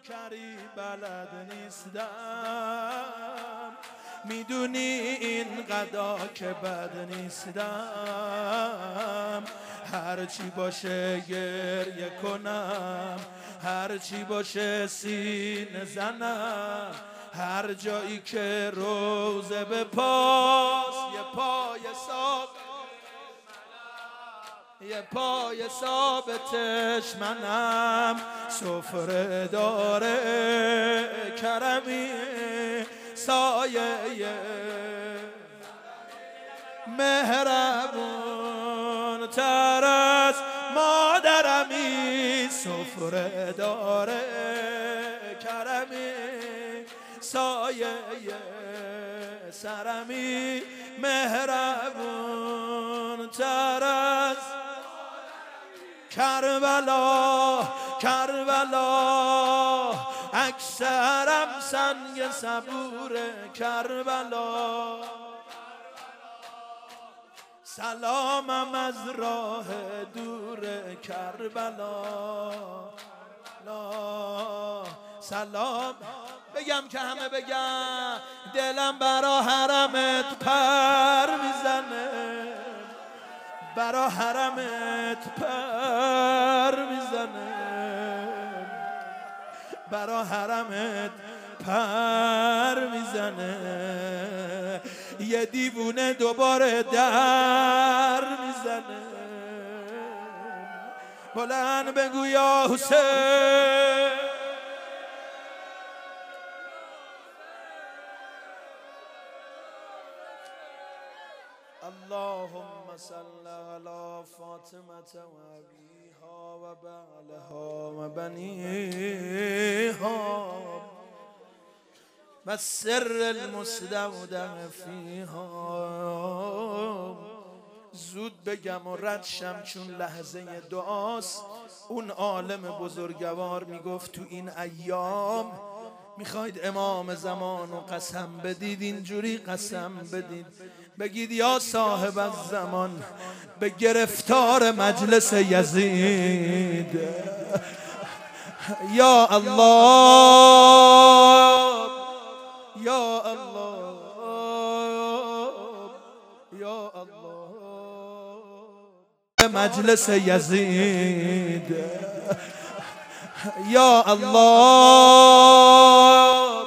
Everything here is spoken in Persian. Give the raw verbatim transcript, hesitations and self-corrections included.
نوکری بلد نیستم، میدونی این قضا که بد نیستم. هرچی باشه گریه کنم، هرچی باشه سینه زنم، هر جایی که روزه به پاس یه پای ثابت، یه پای ثابتش منم. سفره داره کرمی سایه مهربون تر از مادرمی، سفره داره کرمی سایه سرمی، مهربون تر از کربلا. کربلا اکثرم سنگ صبور کربلا، سلامم از راه دور کربلا. لا سلام بگم که همه بگم، دلم برا حرمت پر میزنه، برا حرمت پر میزنه، برا حرمت پر میزنه. یه دیوونه دوباره در میزنه. بلند بگو یا حسین، اللهم صل على فاطمة و ابیها و بعلها و بنیها و سر المستودع فیها. زود بگم و رد شم چون لحظه دعاست. اون عالم بزرگوار میگفت تو این ایام میخواید امام زمان و قسم بدید، اینجوری قسم بدید، بگید یا صاحب الزمان به گرفتار مجلس یزید، یا الله یا الله یا الله مجلس یزید، یا الله